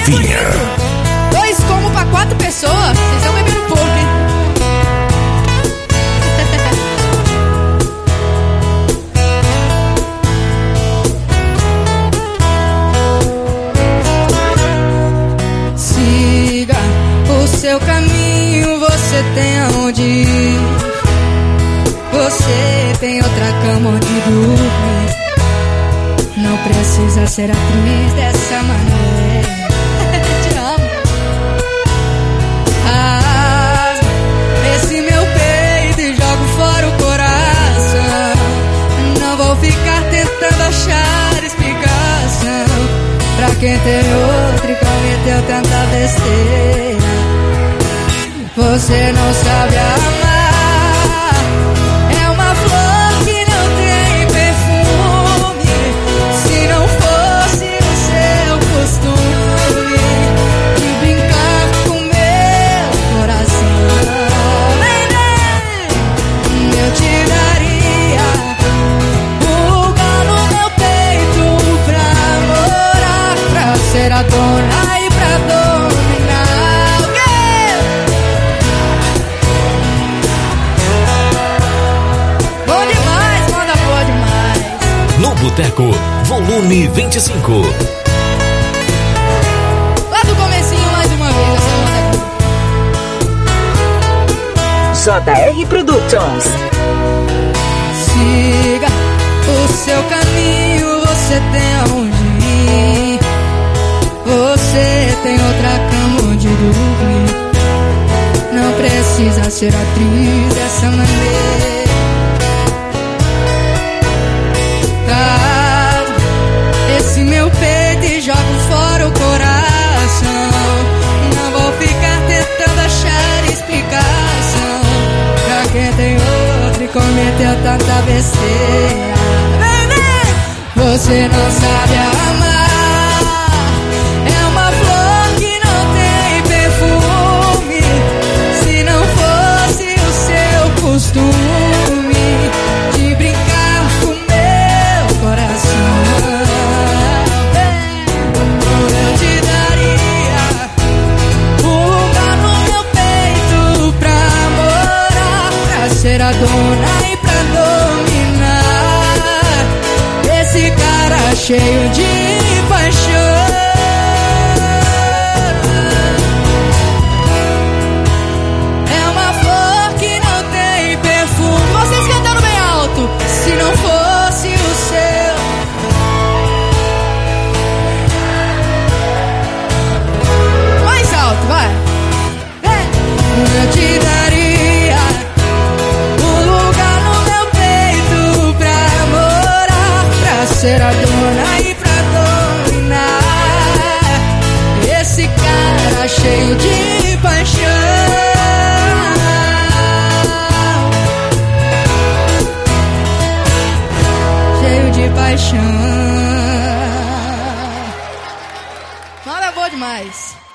novinha. 2 como pra 4 pessoas? Vocês estão bebendo pouco, hein? Siga o seu caminho, você tem aonde ir. Você tem outra cama onde dormir. Não precisa ser atriz dessa maneira. Te amo. Rasga esse meu peito e jogo fora o coração. Não vou ficar tentando achar explicação pra quem tem outro e cometeu tanta besteira. Você não sabe amar. Ser a dona e pra dominar. Bom demais, manda boa demais. No Boteco, volume 25. Lá do comecinho mais uma vez essa moda. JR Productions. Siga o seu caminho, você tem aonde ir. Você tem outra cama onde dormir. Não precisa ser atriz dessa maneira. Caso esse meu peito e jogo fora o coração. Não vou ficar tentando achar explicação pra quem tem outro e cometeu tanta besteira. Você não sabe amar. Costume de brincar com meu coração. Eu te daria um lugar no meu peito pra morar, pra ser a dona e pra dominar esse cara cheio de paixão. Se não fosse o seu, mais alto, vai. Eu te daria um lugar no meu peito pra morar, pra ser a dona e pra dominar esse cara cheio de paixão. De paixão. Nada boa demais.